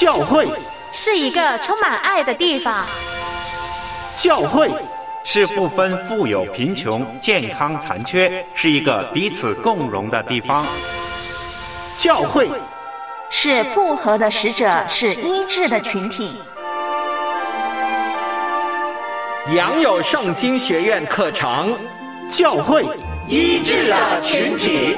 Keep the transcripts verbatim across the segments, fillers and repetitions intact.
教会是一个充满爱的地方。 教会是不分富有贫穷、健康残缺，是一个彼此共荣的地方。 教会是复合的使者，是医治的群体。 良友圣经学院课程， 教会医治的群体。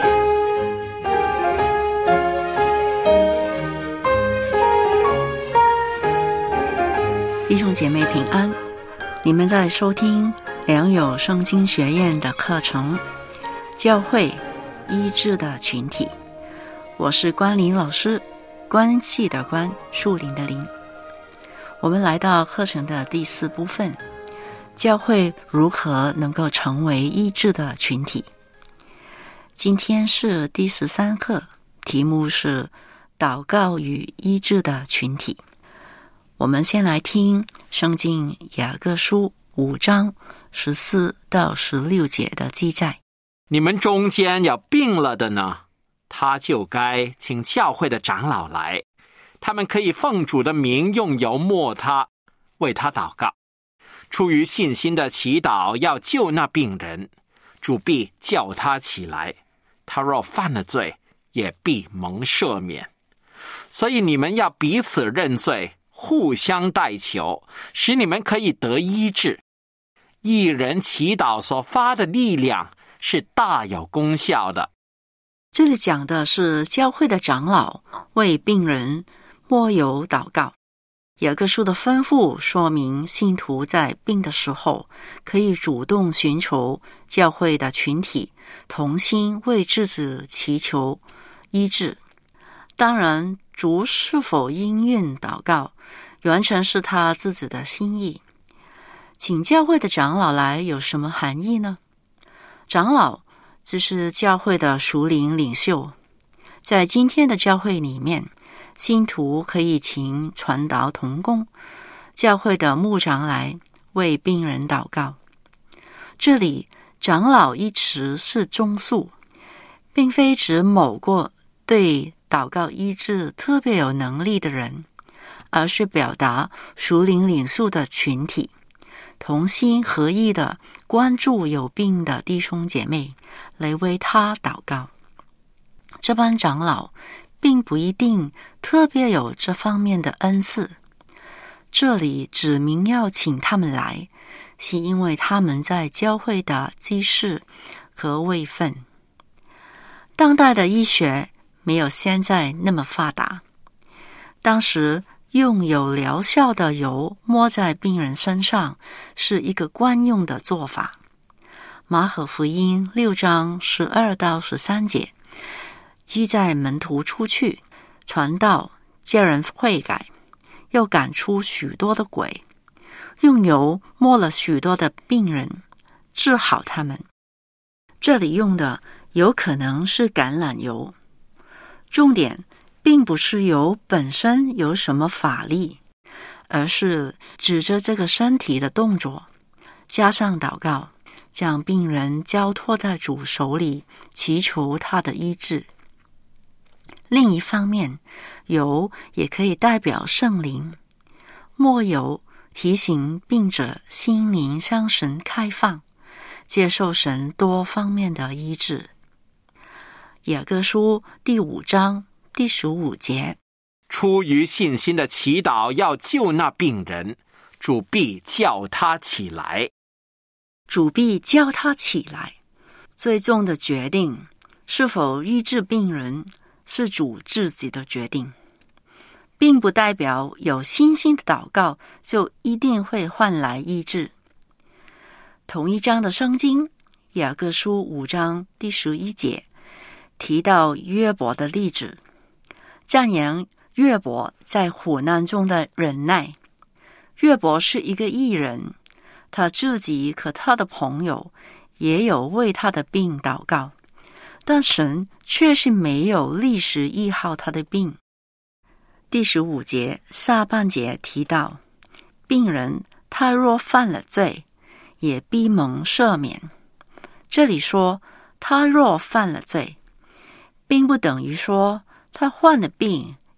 弟兄姐妹平安，你们在收听良友圣经学院的课程，教会医治的群体。我是关林老师，关系的关，树林的林。我们来到课程的第四部分，教会如何能够成为医治的群体。今天是第十三课，题目是祷告与医治的群体。我们先来听圣经雅各书五章十四到十六节的记载。 你们中间有病了的呢，他就该请教会的长老来，他们可以奉主的名用油抹他，为他祷告。出于信心的祈祷要救那病人，主必叫他起来，他若犯了罪，也必蒙赦免。所以你们要彼此认罪，互相代求，使你们可以得医治。一人祈祷所发的力量是大有功效的。 这里讲的是教会的长老为病人抹油祷告。雅各书的吩咐说明信徒在病的时候可以主动寻求教会的群体，同心为自己祈求医治。当然，主是否应允祷告，完全是他自己的心意。请教会的长老来有什么含义呢？长老就是教会的属灵领袖。在今天的教会里面，信徒可以请传道同工、教会的牧长来为病人祷告。这里长老一词是中数，并非指某个对祷告医治特别有能力的人，而是表达属灵领袖的群体，同心合意的关注有病的弟兄姐妹，来为他祷告。这班长老并不一定特别有这方面的恩赐，这里指明要请他们来，是因为他们在教会的机事和位分。当代的医学没有现在那么发达，当时用有疗效的油抹在病人身上是一个惯用的做法。马可福音六章十二到十三节记载门徒出去传道，叫人悔改，又赶出许多的鬼，用油抹了许多的病人，治好他们。这里用的有可能是橄榄油，重点并不是油本身有什么法力，而是指着这个身体的动作，加上祷告，将病人交托在主手里，祈求他的医治。另一方面，油也可以代表圣灵，抹油提醒病者心灵向神开放，接受神多方面的医治。雅各书第五章第十五节， 出于信心的祈祷要救那病人，主必叫他起来。 主必叫他起来。最终的决定是否医治病人是主自己的决定，并不代表有信心的祷告就一定会换来医治。同一章的圣经雅各书五章第十一节提到约伯的例子，赞扬约伯在苦难中的忍耐。约伯是一个义人，他自己和他的朋友也有为他的病祷告，但神却是没有立时医好他的病。第十五节下半节提到，病人他若犯了罪，也必蒙赦免。这里说他若犯了罪，并不等于说他患了病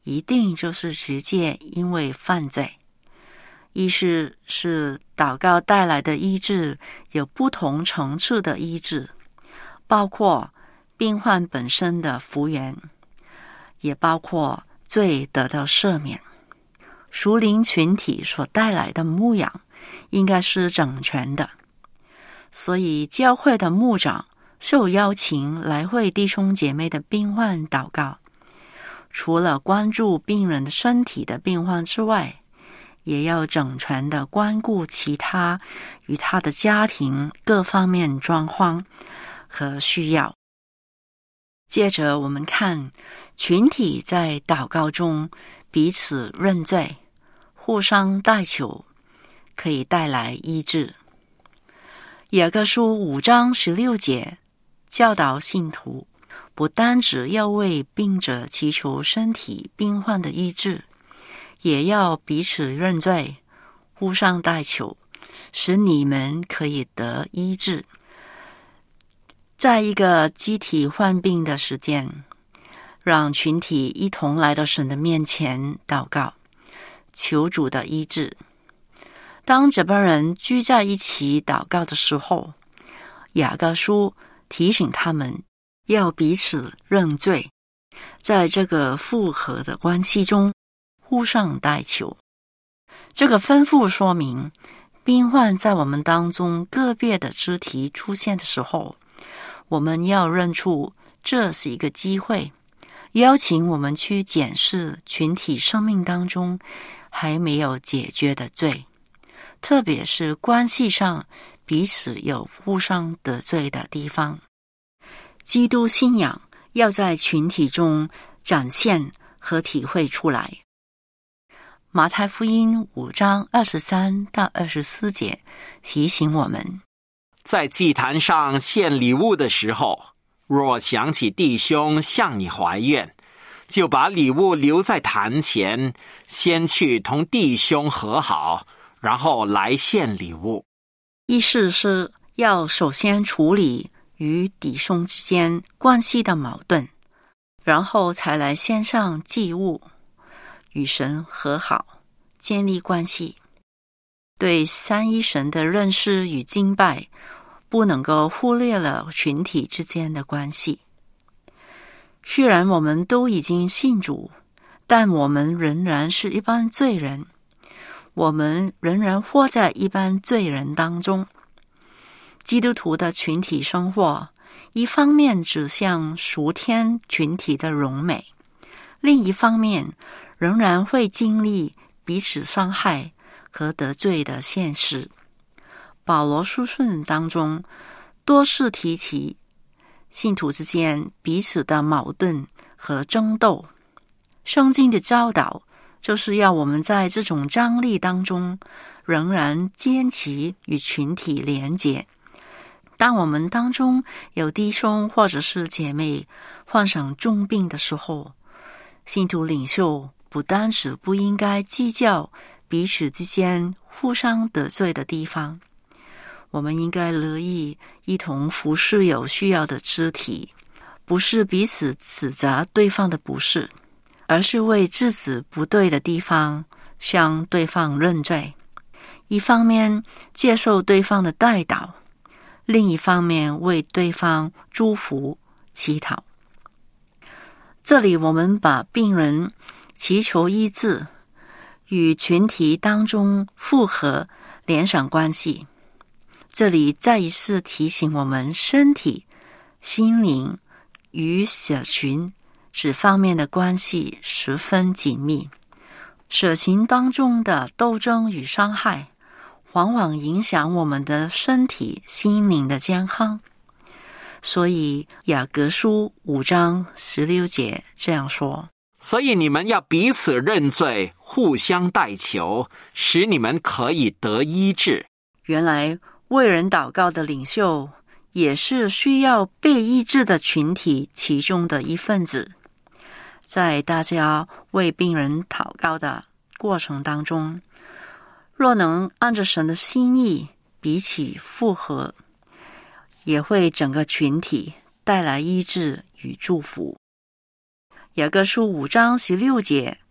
一定就是直接因为犯罪。意思是祷告带来的医治有不同层次的医治，包括病患本身的复原，也包括罪得到赦免。属灵群体所带来的牧养应该是整全的，所以教会的牧长受邀请来为弟兄姐妹的病患祷告，除了关注病人的身体的病患之外，也要整全的关顾其他与他的家庭各方面状况和需要。接着我们看群体在祷告中彼此认罪，互相代求，可以带来医治。雅各书五章十六节教导信徒，不单只要为病者祈求身体病患的医治，也要彼此认罪，互相代求，使你们可以得医治。在一个集体患病的时间，让群体一同来到神的面前祷告，求主的医治。当这帮人聚在一起祷告的时候，雅各书提醒他们要彼此认罪，在这个复合的关系中互相代求。这个吩咐说明，病患在我们当中个别的肢体出现的时候，我们要认出这是一个机会，邀请我们去检视群体生命当中还没有解决的罪，特别是关系上彼此有互相得罪的地方。基督信仰要在群体中展现和体会出来。马太福音五章二十三到二十四节提醒我们， 在祭坛上献礼物的时候，若想起弟兄向你怀怨，就把礼物留在坛前，先去同弟兄和好，然后来献礼物。 意思是要首先处理与弟兄之间关系的矛盾，然后才来献上祭物，与神和好，建立关系。对三一神的认识与敬拜，不能够忽略了群体之间的关系。虽然我们都已经信主，但我们仍然是一般罪人，我们仍然活在一般罪人当中。基督徒的群体生活，一方面指向属天群体的荣美，另一方面仍然会经历彼此伤害和得罪的现实。保罗书信当中多次提起信徒之间彼此的矛盾和争斗。圣经的教导就是要我们在这种张力当中仍然坚持与群体连结。当我们当中有弟兄或者是姐妹患上重病的时候，信徒领袖不单只不应该计较彼此之间互相得罪的地方，我们应该乐意一同服侍有需要的肢体，不是彼此指责对方的不是，而是为制止不对的地方向对方认罪。一方面接受对方的代祷，另一方面为对方祝福祈祷。这里我们把病人祈求医治与群体当中复合连上关系。这里再一次提醒我们，身体、心灵与社群这方面的关系十分紧密。社群当中的斗争与伤害，往往影响我们的身体、心灵的健康。所以雅各书五章十六节这样说： 所以你们要彼此认罪，互相代求，使你们可以得医治。 原来为人祷告的领袖也是需要被医治的群体其中的一份子。在大家为病人祷告的过程当中，若能按着神的心意彼此复合，也会整个群体带来医治与祝福。雅各书五章十六节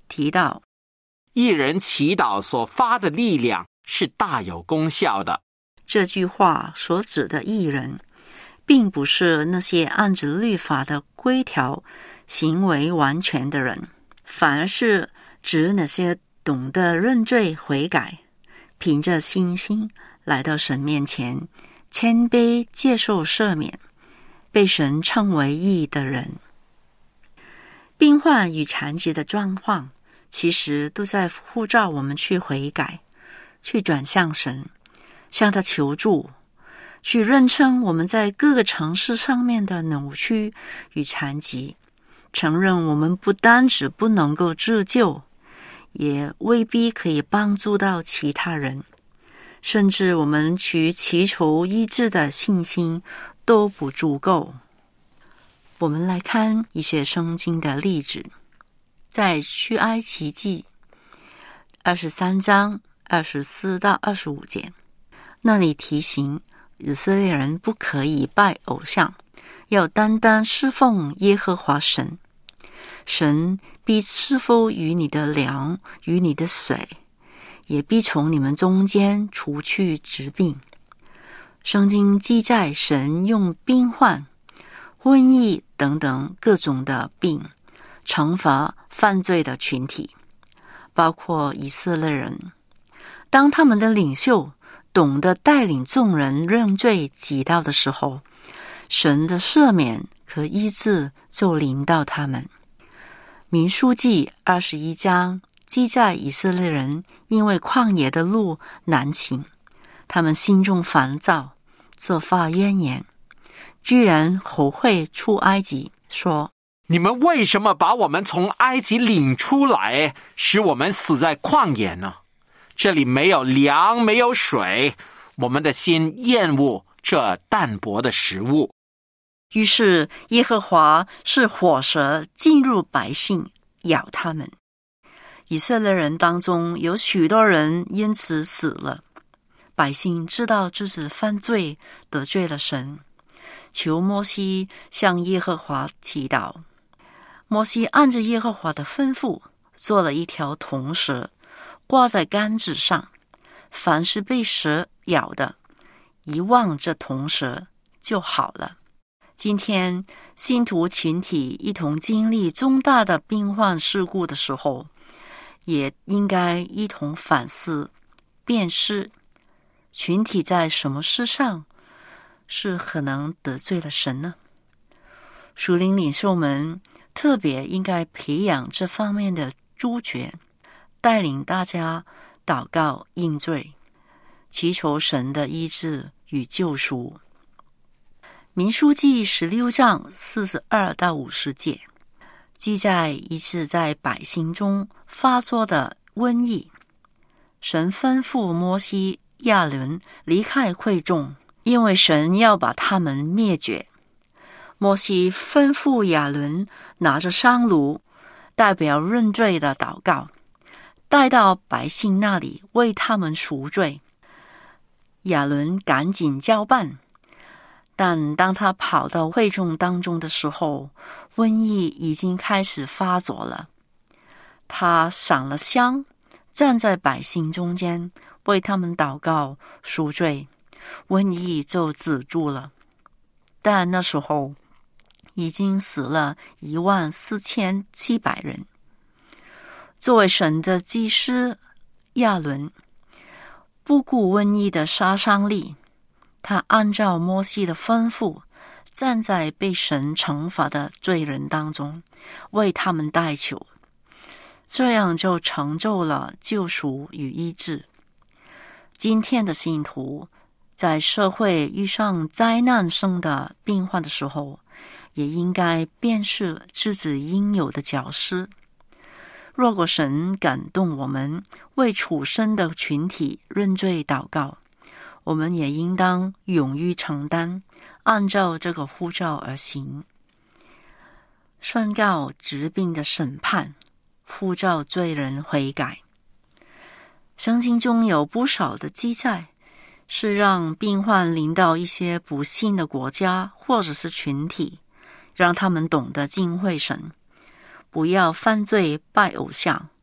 提到， 义人祈祷所发的力量是大有功效的。 这句话所指的义人，并不是那些按着律法的规条行为完全的人，反而是指那些懂得认罪悔改，凭着信心来到神面前，谦卑接受赦免，被神称为义的人。病患与残疾的状况其实都在呼召我们去悔改，去转向神，向他求助，去认称我们在各个城市上面的扭曲与残疾，承认我们不单只不能够自救，也未必可以帮助到其他人，甚至我们去祈求医治的信心都不足够。我们来看一些圣经的例子，在出埃及记二十三章二十四到二十五节，那里提醒以色列人不可以拜偶像，要单单侍奉耶和华神。神必赐福于你的粮与你的水，也必从你们中间除去疾病。圣经记载神用病患、瘟疫等等各种的病惩罚犯罪的群体，包括以色列人。当他们的领袖懂得带领众人认罪祈祷的时候，神的赦免和医治就临到他们。民数记二十一章记载以色列人因为旷野的路难行，他们心中烦躁，责发怨言，居然后悔出埃及，说： 你们为什么把我们从埃及领出来，使我们死在旷野呢？这里没有粮，没有水，我们的心厌恶这淡薄的食物。 于是耶和华是火蛇进入百姓，咬他们。以色列人当中有许多人因此死了。百姓知道自己犯罪得罪了神，求摩西向耶和华祈祷。摩西按着耶和华的吩咐，做了一条铜蛇，挂在杆子上，凡是被蛇咬的，一望这铜蛇就好了。今天信徒群体一同经历重大的病患事故的时候，也应该一同反思辨识群体在什么事上是可能得罪了神呢？属灵领袖们特别应该培养这方面的知觉，带领大家祷告应罪，祈求神的医治与救赎。民数记十六章四十二到五十节记载一次在百姓中发作的瘟疫，神吩咐摩西亚伦离开会众，因为神要把他们灭绝。摩西吩咐亚伦拿着香炉，代表认罪的祷告，带到百姓那里为他们赎罪。亚伦赶紧交办，但当他跑到会众当中的时候，瘟疫已经开始发作了。他上了香，站在百姓中间，为他们祷告赎罪，瘟疫就止住了。但那时候已经死了一万四千七百人。作为神的祭司亚伦，不顾瘟疫的杀伤力，他按照摩西的吩咐，站在被神惩罚的罪人当中，为他们代求，这样就成就了救赎与医治。今天的信徒在社会遇上灾难性的病患的时候，也应该辨识自己应有的角色。若果神感动我们为处身的群体认罪祷告，我们也应当勇于承担，按照这个呼召而行。宣告疾病的审判，呼召罪人悔改。圣经中有不少的记载，是让病患临到一些不幸的国家或者是群体，让他们懂得敬畏神，不要犯罪拜偶像，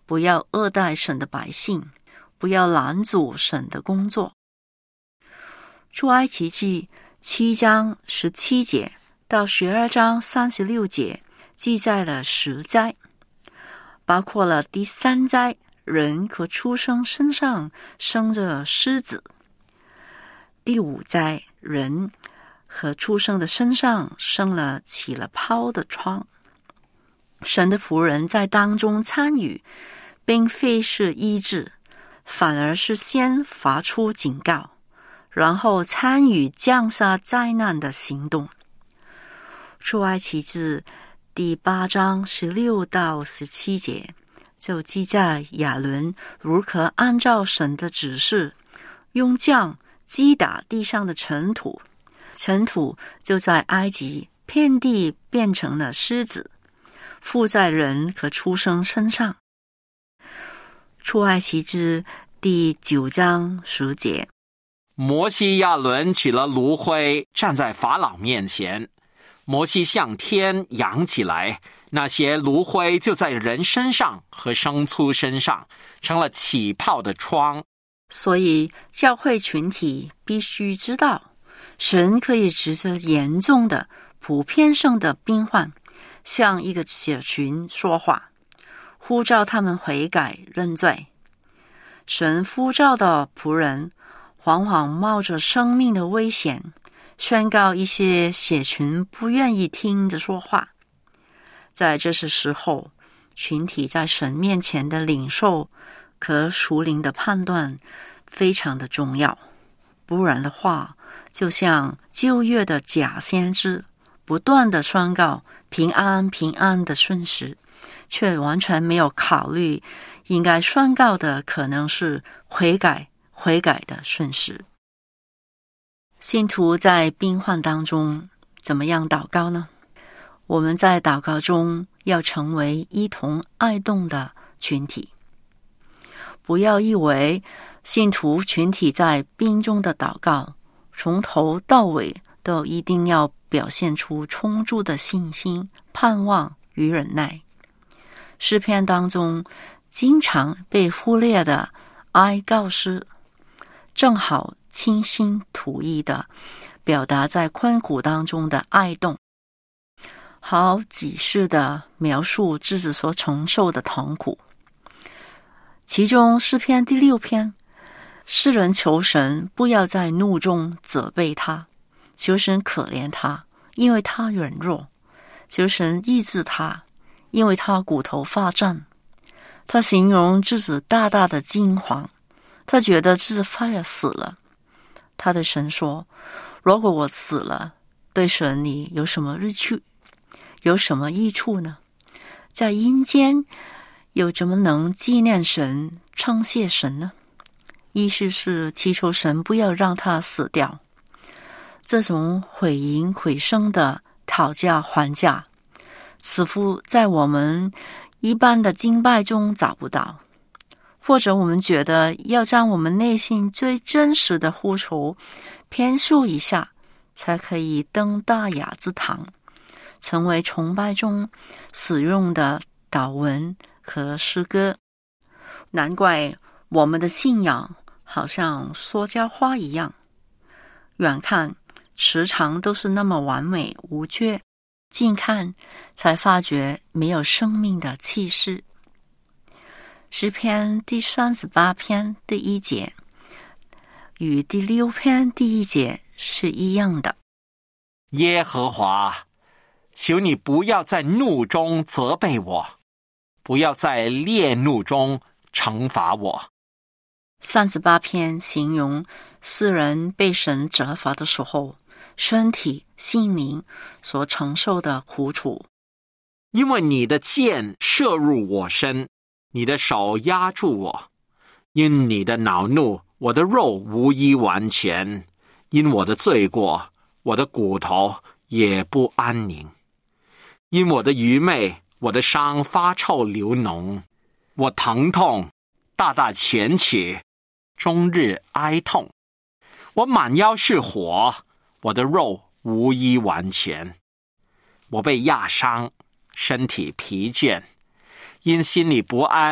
不要恶待神的百姓，不要拦阻神的工作。出埃及记七章十七节到十二章三十六节记载了十灾，包括了第三灾，人可出生身上生着虱子；第五灾，人和出生的身上生了起了泡的疮。神的仆人在当中参与，并非是医治，反而是先发出警告，然后参与降下灾难的行动。出埃及记第八章十六到十七节就记载亚伦如何按照神的指示，用杖击打地上的尘土，尘土就在埃及遍地变成了虱子，附在人和出生身上。出埃及记第九章十节， 摩西亚伦取了炉灰，站在法老面前，摩西向天扬起来，那些炉灰就在人身上和牲畜身上成了起泡的疮。 所以教会群体必须知道，神可以指着严重的普遍性的病患向一个社群说话，呼召他们悔改认罪。神呼召的仆人往往冒着生命的危险，宣告一些社群不愿意听的说话。在这些时候，群体在神面前的领受和属灵的判断非常的重要，不然的话，就像旧约的假先知不断的宣告平安平安的讯息，却完全没有考虑应该宣告的可能是悔改悔改的讯息。信徒在病患当中怎么样祷告呢？我们在祷告中要成为一同爱动的群体，不要以为信徒群体在病中的祷告从头到尾都一定要表现出充足的信心、盼望与忍耐。诗篇当中经常被忽略的哀告诗，正好倾心吐意的表达在困苦当中的哀动，好几世的描述自己所承受的痛苦。其中诗篇第六篇，诗人求神不要在怒中责备他，求神可怜他，因为他软弱；求神医治他，因为他骨头发战。他形容自己大大的惊惶，他觉得自己快要死了。他对神说，如果我死了，对神你有什么益处？有什么益处呢？在阴间又怎么能纪念神、称谢神呢？意思是祈求神不要让他死掉。这种毁淫毁声的讨价还价，似乎在我们一般的敬拜中找不到，或者我们觉得要将我们内心最真实的呼求偏述一下，才可以登大雅之堂，成为崇拜中使用的祷文和诗歌。难怪我们的信仰好像塑胶花一样，远看时常都是那么完美无缺，近看才发觉没有生命的气势。诗篇第三十八篇第一节与第六篇第一节是一样的。 耶和华，求你不要在怒中责备我，不要在烈怒中惩罚我。 三十八篇形容诗人被神责罚的时候，身体、心灵所承受的苦楚。 因为你的箭射入我身，你的手压住我，因你的恼怒，我的肉无一完全；因我的罪过，我的骨头也不安宁；因我的愚昧，我的伤发臭流脓，我疼痛大大蜷曲，终日哀痛。我满腰是火，我的肉无一完全。我被压伤，身体疲倦，因心里不安，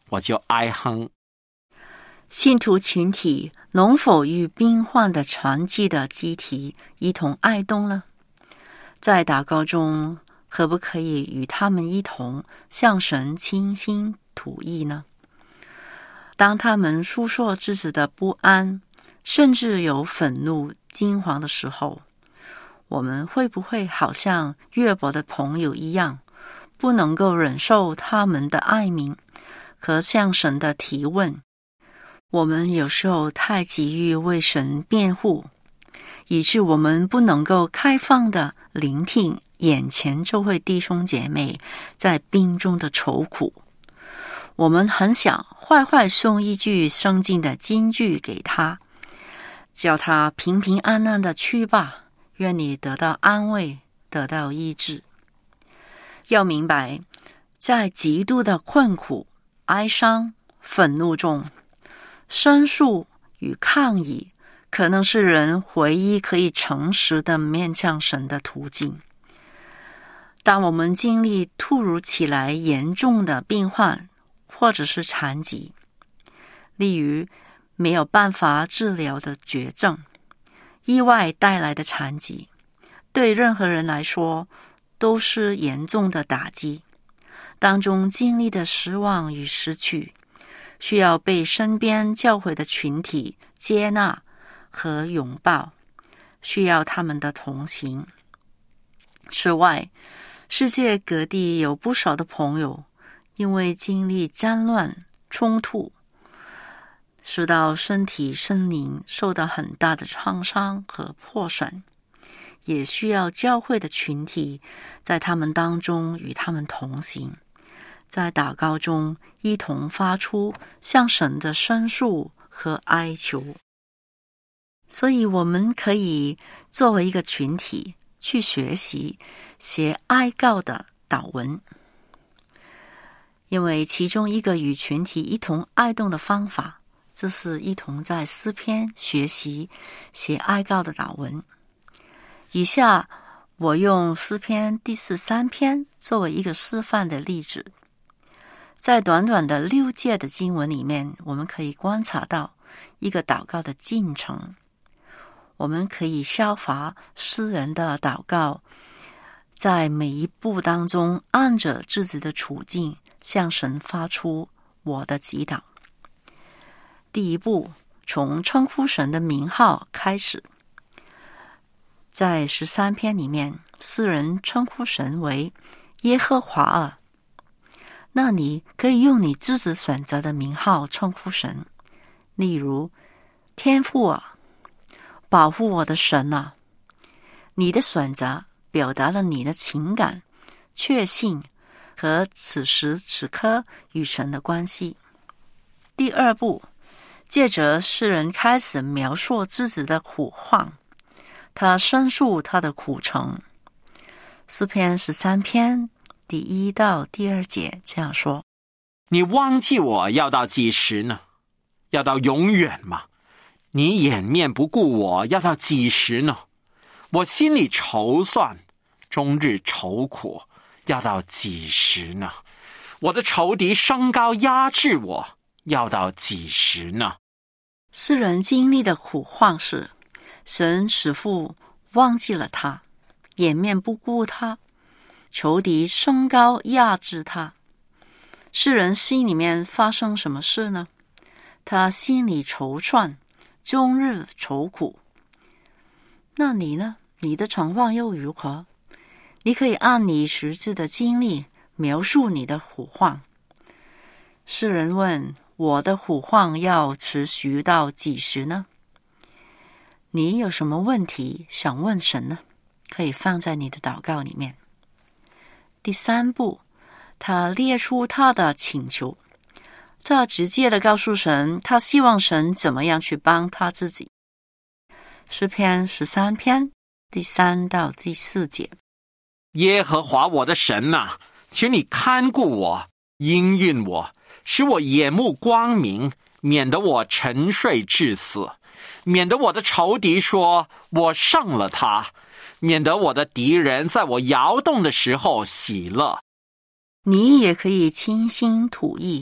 我就哀哼。 信徒群体能否与病患的残疾的肢体一同哀动呢？在祷告中，可不可以与他们一同向神倾心吐意呢？当他们诉说自己的不安，甚至有愤怒、惊惶的时候，我们会不会好像约伯的朋友一样，不能够忍受他们的哀鸣和向神的提问？我们有时候太急于为神辩护，以致我们不能够开放的聆听眼前这位弟兄姐妹在病中的愁苦。我们很想坏坏送一句圣经的金句给他，叫他平平安安的去吧，愿你得到安慰，得到医治。要明白，在极度的困苦、哀伤、愤怒中，申诉与抗议可能是人唯一可以诚实的面向神的途径。当我们经历突如其来严重的病患或者是残疾，例如没有办法治疗的绝症、意外带来的残疾，对任何人来说都是严重的打击。当中经历的失望与失去，需要被身边教会的群体接纳和拥抱，需要他们的同行。此外，世界各地有不少的朋友因为经历战乱、冲突，使到身体、心灵受到很大的创伤和破损，也需要教会的群体在他们当中与他们同行，在祷告中一同发出向神的申诉和哀求。所以我们可以作为一个群体去学习写哀告的祷文，因为其中一个与群体一同哀动的方法，就是一同在诗篇学习写哀告的祷文。以下我用诗篇第十三篇作为一个示范的例子。在短短的六节的经文里面，我们可以观察到一个祷告的进程。我们可以效法诗人的祷告，在每一步当中按着自己的处境向神发出我的祈祷。第一步，从称呼神的名号开始。在十三篇里面，诗人称呼神为耶和华啊。那你可以用你自己选择的名号称呼神，例如天父啊，保护我的神啊。你的选择表达了你的情感、确信和此时此刻与神的关系。第二步，借着诗人开始描述自己的苦况，他申诉他的苦程。诗篇十三篇第一到第二节这样说： 你忘记我要到几时呢？要到永远吗？你掩面不顾我要到几时呢？我心里筹算，终日愁苦，要到几时呢？我的仇敌升高压制我，要到几时呢？ 诗人经历的苦况是，神似乎忘记了他，掩面不顾他，仇敌升高压制他。诗人心里面发生什么事呢？他心里筹算，终日愁苦。那你呢？你的情况又如何？你可以按你实际的经历描述你的苦况。诗人问，我的苦况要持续到几时呢？你有什么问题想问神呢？可以放在你的祷告里面。第三步，他列出他的请求，他直接的告诉神，他希望神怎么样去帮他自己。诗篇十三篇第三到第四节： 耶和华我的神啊，请你看顾我，应允我，使我眼目光明，免得我沉睡至死，免得我的仇敌说我胜了他，免得我的敌人在我摇动的时候喜乐。 你也可以倾心吐意，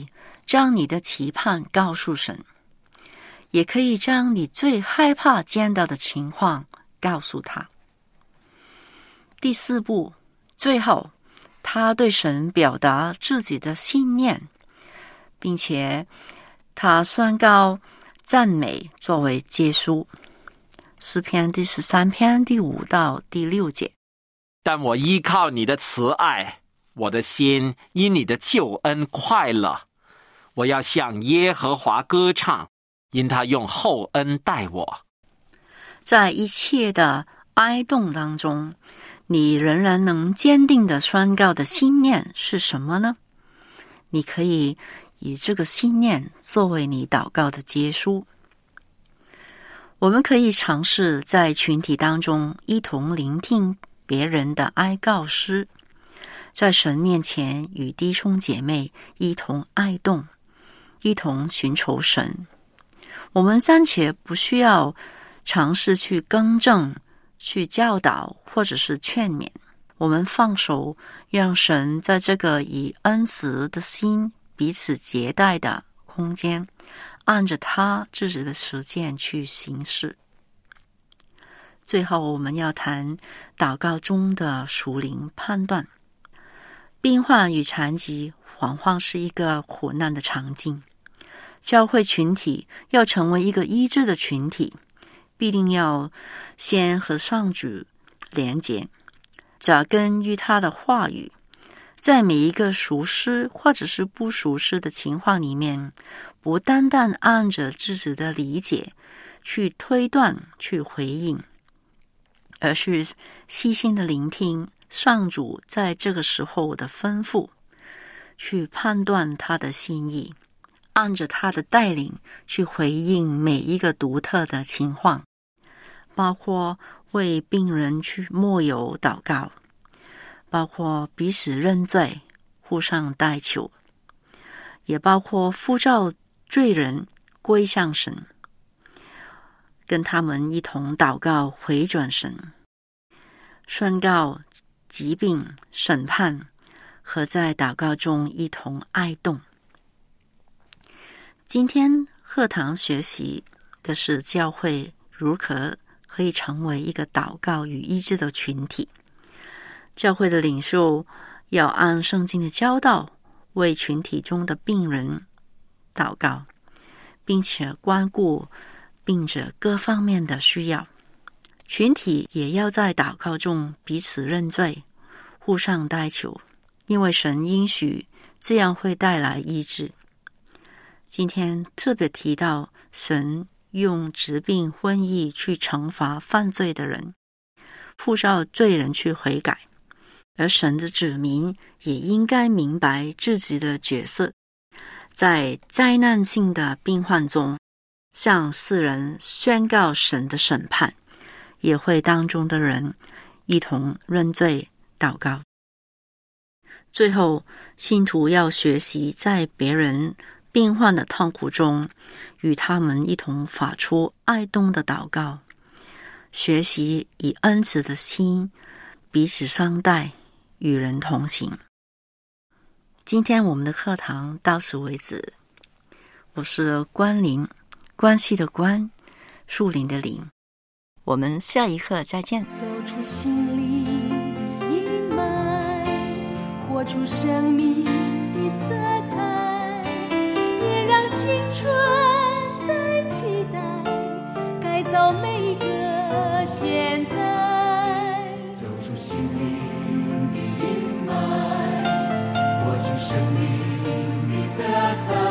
将你的期盼告诉神，也可以将你最害怕见到的情况告诉他。第四步，最后他对神表达自己的信念，并且他宣告赞美作为结束。诗篇第十三篇第五到第六节。 但我依靠你的慈爱，我的心因你的救恩快乐。我要向耶和华歌唱，因他用厚恩待我。 在一切的哀痛当中，你仍然能坚定的宣告的信念是什么呢？你可以以这个信念作为你祷告的结束。我们可以尝试在群体当中一同聆听别人的哀告诗，在神面前与弟兄姐妹一同哀痛，一同寻求神。我们暂且不需要尝试去更正、去教导或者是劝勉，我们放手，让神在这个以恩慈的心彼此接待的空间，按着他自己的实践去行事。最后我们要谈祷告中的属灵判断。病患与残疾往往是一个苦难的场景，教会群体要成为一个医治的群体，必定要先和上主连结，扎根于他的话语，在每一个熟识或者是不熟识的情况里面，不单单按着自己的理解去推断去回应，而是细心的聆听上主在这个时候的吩咐，去判断他的心意，按着他的带领去回应每一个独特的情况，包括为病人去默有祷告，包括彼此认罪互相代求，也包括呼召罪人归向神，跟他们一同祷告回转神，宣告疾病审判，和在祷告中一同哀痛。今天课堂学习的是教会如何可以成为一个祷告与医治的群体。教会的领袖要按圣经的教导为群体中的病人祷告，并且关顾病者各方面的需要。群体也要在祷告中彼此认罪，互相代求，因为神应许这样会带来医治。今天特别提到神用疾病瘟疫去惩罚犯罪的人，呼召罪人去悔改，而神的子民也应该明白自己的角色，在灾难性的病患中向世人宣告神的审判，也会当中的人一同认罪祷告。最后，信徒要学习在别人病患的痛苦中与他们一同发出哀痛的祷告，学习以恩慈的心彼此相待，与人同行。今天我们的课堂到此为止。我是关林，关系的关，树林的林。我们下一课再见。 走出心灵的阴霾，活出生命的色彩，别让青春再期待，改造每个现在。 走出心灵的阴霾，活出生命的色彩。